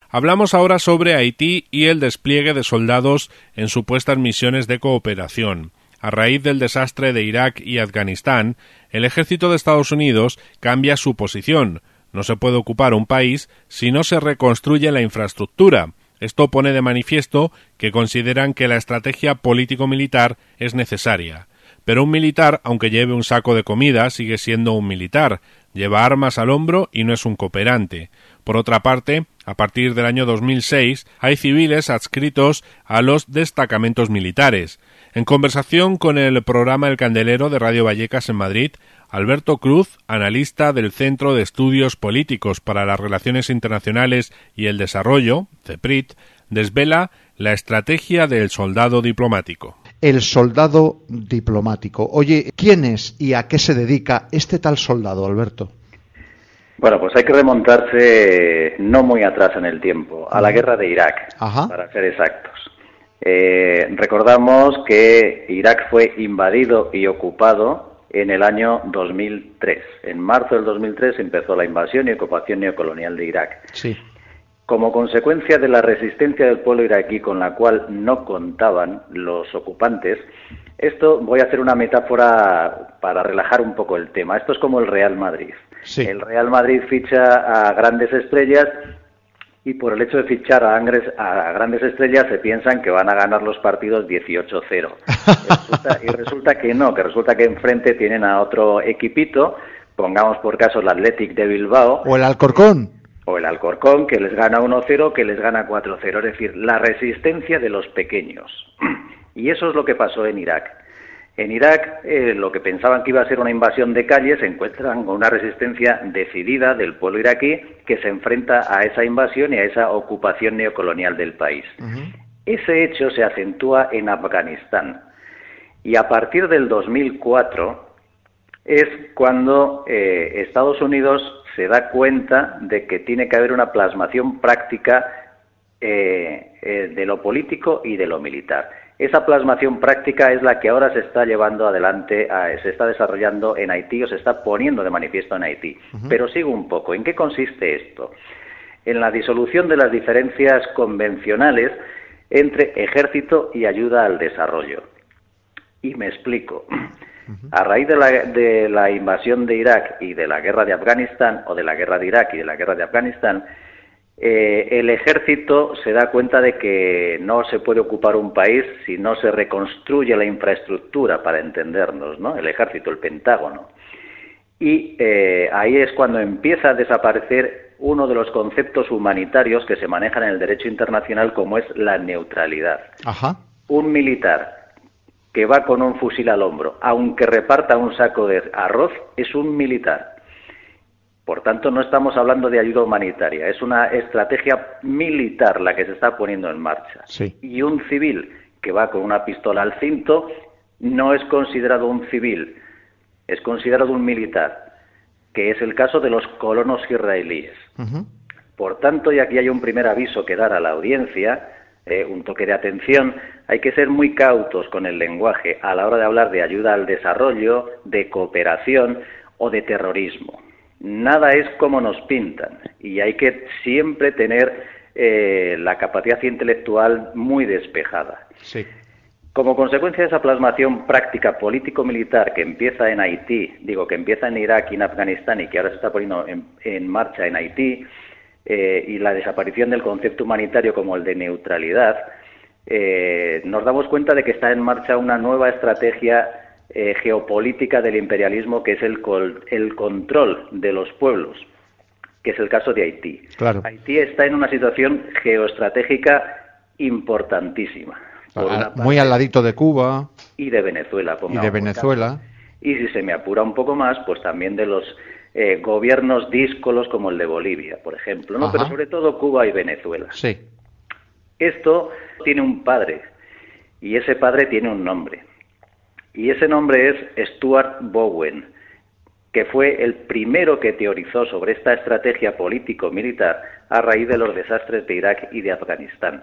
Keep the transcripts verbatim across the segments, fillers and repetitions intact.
Hablamos ahora sobre Haití y el despliegue de soldados en supuestas misiones de cooperación. A raíz del desastre de Irak y Afganistán, el ejército de Estados Unidos cambia su posición. No se puede ocupar un país si no se reconstruye la infraestructura. Esto pone de manifiesto que consideran que la estrategia político-militar es necesaria. Pero un militar, aunque lleve un saco de comida, sigue siendo un militar. Lleva armas al hombro y no es un cooperante. Por otra parte, a partir del año dos mil seis, hay civiles adscritos a los destacamentos militares. En conversación con el programa El Candelero de Radio Vallecas en Madrid, Alberto Cruz, analista del Centro de Estudios Políticos para las Relaciones Internacionales y el Desarrollo, CEPRIT, desvela la estrategia del soldado diplomático. El soldado diplomático. Oye, ¿quién es y a qué se dedica este tal soldado, Alberto? Bueno, pues hay que remontarse no muy atrás en el tiempo, a la guerra de Irak, Ajá. para ser exactos. Eh, recordamos que Irak fue invadido y ocupado en el año dos mil tres. En marzo del dos mil tres empezó la invasión y ocupación neocolonial de Irak. Sí. Como consecuencia de la resistencia del pueblo iraquí con la cual no contaban los ocupantes, esto voy a hacer una metáfora para relajar un poco el tema. Esto es como el Real Madrid. Sí. El Real Madrid ficha a grandes estrellas y por el hecho de fichar a, angres, a grandes estrellas se piensan que van a ganar los partidos dieciocho cero. Resulta, y resulta que no, que resulta que enfrente tienen a otro equipito, pongamos por caso el Athletic de Bilbao. O el Alcorcón. O el Alcorcón, que les gana uno cero, que les gana cuatro cero. Es decir, la resistencia de los pequeños. Y eso es lo que pasó en Irak. En Irak, eh, lo que pensaban que iba a ser una invasión de calle, se encuentran con una resistencia decidida del pueblo iraquí que se enfrenta a esa invasión y a esa ocupación neocolonial del país. Uh-huh. Ese hecho se acentúa en Afganistán. Y a partir del dos mil cuatro es cuando eh, Estados Unidos se da cuenta de que tiene que haber una plasmación práctica eh, eh, de lo político y de lo militar. Esa plasmación práctica es la que ahora se está llevando adelante, se está desarrollando en Haití o se está poniendo de manifiesto en Haití. Uh-huh. Pero sigo un poco. ¿En qué consiste esto? En la disolución de las diferencias convencionales entre ejército y ayuda al desarrollo. Y me explico. Uh-huh. A raíz de la, de la invasión de Irak y de la guerra de Afganistán, o de la guerra de Irak y de la guerra de Afganistán, Eh, el ejército se da cuenta de que no se puede ocupar un país si no se reconstruye la infraestructura, para entendernos, ¿no? El ejército, el Pentágono. Y eh, ahí es cuando empieza a desaparecer uno de los conceptos humanitarios que se manejan en el derecho internacional, como es la neutralidad. Ajá. Un militar que va con un fusil al hombro, aunque reparta un saco de arroz, es un militar. Por tanto, no estamos hablando de ayuda humanitaria, es una estrategia militar la que se está poniendo en marcha. Sí. Y un civil que va con una pistola al cinto no es considerado un civil, es considerado un militar, que es el caso de los colonos israelíes. Uh-huh. Por tanto, y aquí hay un primer aviso que dar a la audiencia, eh, un toque de atención, hay que ser muy cautos con el lenguaje a la hora de hablar de ayuda al desarrollo, de cooperación o de terrorismo. Nada es como nos pintan y hay que siempre tener eh, la capacidad intelectual muy despejada. Sí. Como consecuencia de esa plasmación práctica político-militar que empieza en Haití, digo que empieza en Irak y en Afganistán y que ahora se está poniendo en, en marcha en Haití, eh, y la desaparición del concepto humanitario como el de neutralidad, eh, nos damos cuenta de que está en marcha una nueva estrategia Eh, geopolítica del imperialismo, que es el, col, el control de los pueblos, que es el caso de Haití. Claro. Haití está en una situación geoestratégica importantísima. Por una parte, muy al ladito de Cuba. Y de Venezuela. Y de Venezuela. Y si se me apura un poco más, pues también de los eh, gobiernos díscolos como el de Bolivia, por ejemplo, ¿no? Pero sobre todo Cuba y Venezuela. Sí. Esto tiene un padre, y ese padre tiene un nombre. Y ese nombre es Stuart Bowen, que fue el primero que teorizó sobre esta estrategia político-militar a raíz de los desastres de Irak y de Afganistán.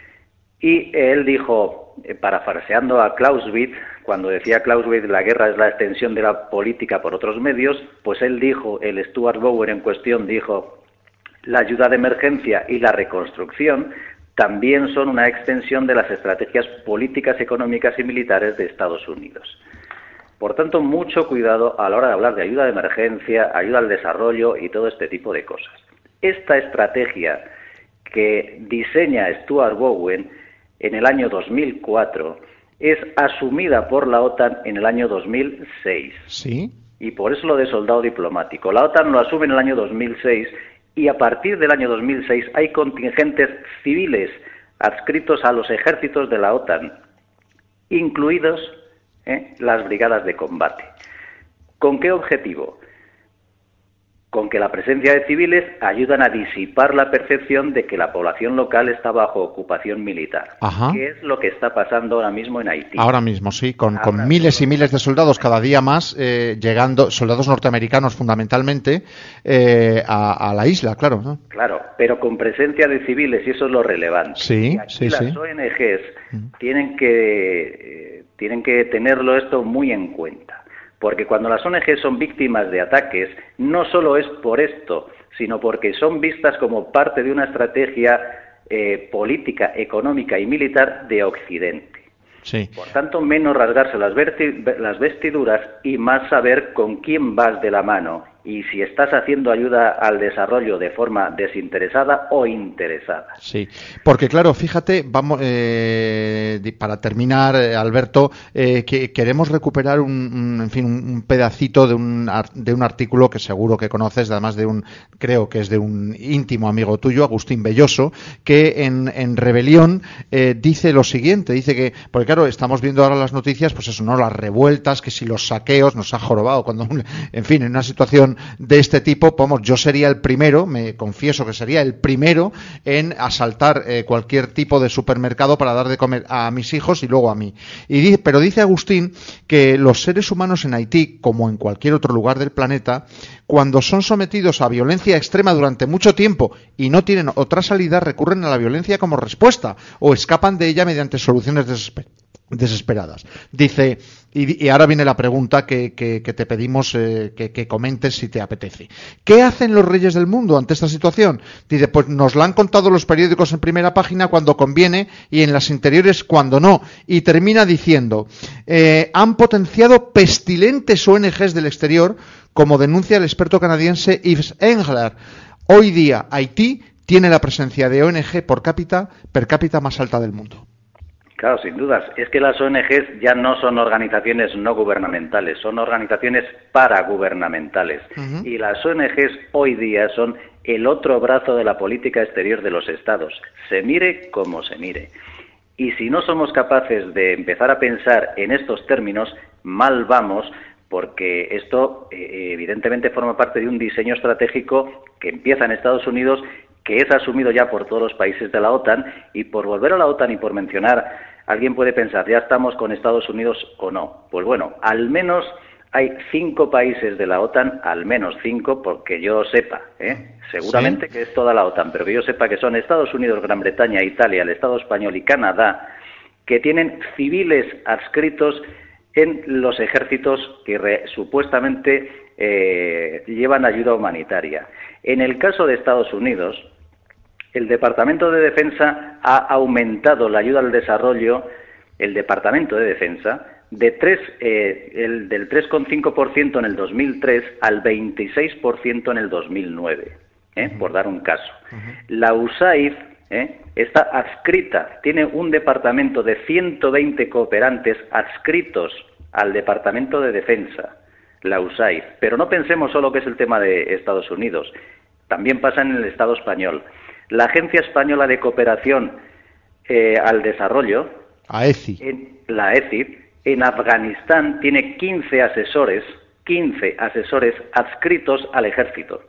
Y él dijo, parafraseando a Clausewitz, cuando decía Clausewitz la guerra es la extensión de la política por otros medios, pues él dijo, el Stuart Bowen en cuestión dijo, La ayuda de emergencia y la reconstrucción también son una extensión de las estrategias políticas, económicas y militares de Estados Unidos. Por tanto, mucho cuidado a la hora de hablar de ayuda de emergencia, ayuda al desarrollo y todo este tipo de cosas. Esta estrategia que diseña Stuart Bowen en el año dos mil cuatro es asumida por la OTAN en el año dos mil seis. Sí. Y por eso lo de soldado diplomático. La OTAN lo asume en el año dos mil seis y a partir del año dos mil seis hay contingentes civiles adscritos a los ejércitos de la OTAN, incluidos ¿eh? las brigadas de combate. ¿Con qué objetivo? Con que la presencia de civiles ayudan a disipar la percepción de que la población local está bajo ocupación militar. Ajá. ¿Qué es lo que está pasando ahora mismo en Haití? Ahora mismo, sí, con, Ahora con miles mismo. y miles de soldados cada día más eh, llegando, soldados norteamericanos fundamentalmente, eh, a, a la isla, claro, ¿no? Claro, pero con presencia de civiles, y eso es lo relevante. Sí, y aquí sí, las sí. O N Ges tienen que, eh, tienen que tenerlo esto muy en cuenta. Porque cuando las O N Ges son víctimas de ataques, no solo es por esto, sino porque son vistas como parte de una estrategia eh, política, económica y militar de Occidente. Sí. Por tanto, menos rasgarse las, verti- las vestiduras y más saber con quién vas de la mano y si estás haciendo ayuda al desarrollo de forma desinteresada o interesada. Sí, porque claro, fíjate, vamos eh, para terminar, eh, Alberto, eh, que queremos recuperar un, un, en fin, un pedacito de un de un artículo que seguro que conoces, además de un, creo que es de un íntimo amigo tuyo, Agustín Belloso, que en, en Rebelión eh, dice lo siguiente, dice que, porque claro, estamos viendo ahora las noticias, pues eso, ¿no? Las revueltas, que si los saqueos, nos ha jorobado cuando, en fin, en una situación de este tipo, vamos, yo sería el primero, me confieso que sería el primero en asaltar eh, cualquier tipo de supermercado para dar de comer a mis hijos y luego a mí. Y dice, pero dice Agustín que los seres humanos en Haití, como en cualquier otro lugar del planeta, cuando son sometidos a violencia extrema durante mucho tiempo y no tienen otra salida, recurren a la violencia como respuesta o escapan de ella mediante soluciones desesperadas. desesperadas. Dice, y, y ahora viene la pregunta que, que, que te pedimos eh, que, que comentes si te apetece. ¿Qué hacen los reyes del mundo ante esta situación? Dice, pues nos la han contado los periódicos en primera página cuando conviene y en las interiores cuando no. Y termina diciendo, eh, han potenciado pestilentes O N Ges del exterior, como denuncia el experto canadiense Yves Engler. Hoy día Haití tiene la presencia de O N G por cápita, per cápita más alta del mundo. Claro, sin dudas. Es que las O N Ges ya no son organizaciones no gubernamentales, son organizaciones paragubernamentales. Uh-huh. Y las O N Ges hoy día son el otro brazo de la política exterior de los Estados. Se mire como se mire. Y si no somos capaces de empezar a pensar en estos términos, mal vamos, porque esto eh, evidentemente forma parte de un diseño estratégico que empieza en Estados Unidos, que es asumido ya por todos los países de la OTAN, y por volver a la OTAN y por mencionar, alguien puede pensar, ¿ya estamos con Estados Unidos o no? Pues bueno, al menos hay cinco países de la OTAN, al menos cinco, porque yo sepa, ¿eh? seguramente ¿sí? que es toda la OTAN, pero que yo sepa que son Estados Unidos, Gran Bretaña, Italia, el Estado español y Canadá, que tienen civiles adscritos en los ejércitos que re, supuestamente eh, llevan ayuda humanitaria. En el caso de Estados Unidos, el Departamento de Defensa ha aumentado la ayuda al desarrollo, el Departamento de Defensa, de tres, eh, el, del tres coma cinco por ciento en el dos mil tres al veintiséis por ciento en el dos mil nueve, ¿eh? uh-huh. por dar un caso. Uh-huh. La U S A I D ¿eh? está adscrita, tiene un departamento de ciento veinte cooperantes adscritos al Departamento de Defensa, la U S A I D. Pero no pensemos solo que es el tema de Estados Unidos, también pasa en el Estado español. La Agencia Española de Cooperación eh, al Desarrollo, A E C I, en, la E C I, en Afganistán tiene quince asesores, quince asesores adscritos al ejército.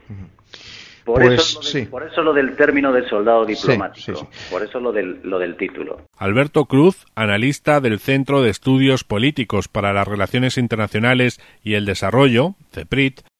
Por, pues, eso, lo de, sí. por eso lo del término de soldado diplomático, sí, sí, sí. por eso lo del, lo del título. Alberto Cruz, analista del Centro de Estudios Políticos para las Relaciones Internacionales y el Desarrollo, CEPRIT,